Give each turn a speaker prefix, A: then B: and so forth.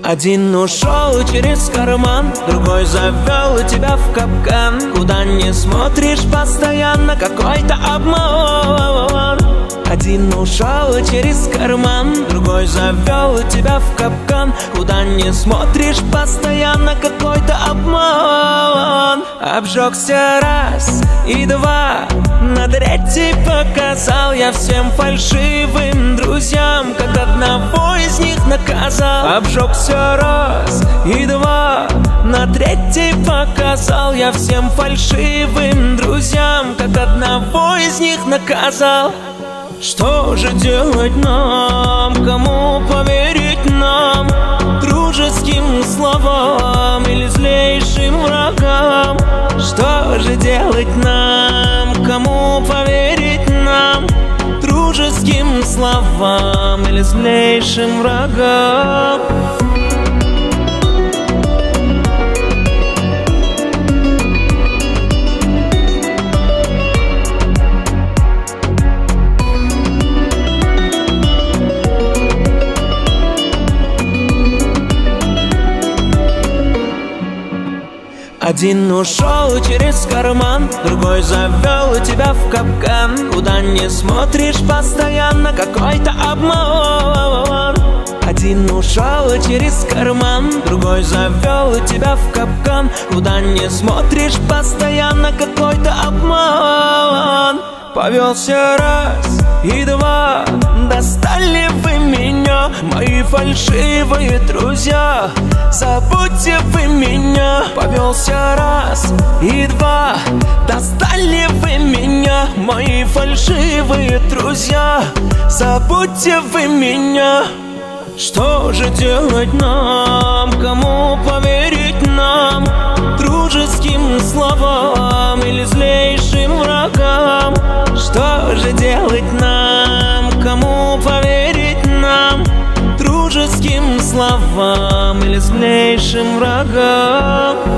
A: Один ушел через карман, другой завел тебя в капкан. Куда не смотришь, постоянно какой-то обман. Один ушел через карман, другой завел тебя в капкан. Куда не смотришь, постоянно какой-то обман. Обжегся раз и два, на третий показал я всем фальшивым друзьям, как одного из них наказал. Обжегся раз и два, на третий показал я всем фальшивым друзьям, как одного из них наказал. Что же делать нам, кому поверить нам? Дружеским словам или злейшим врагам? Что же делать нам, кому поверить нам? Дружеским словам или злейшим врагам? Один ушел через карман, другой завел тебя в капкан. Куда не смотришь, постоянно какой-то обман. Один ушел через карман, другой завел тебя в капкан. Куда не смотришь, постоянно какой-то обман. Повелся раз и два, достали вы меня, мои фальшивые друзья. Забудьте вы меня. Повелся раз и два, достали вы меня, мои фальшивые друзья. Забудьте вы меня. Что же делать нам, кому поверить нам? Дружеским словам или злейшим врагам? Что же делать нам, кому поверить нам? Дружеским словам или злейшим врагам?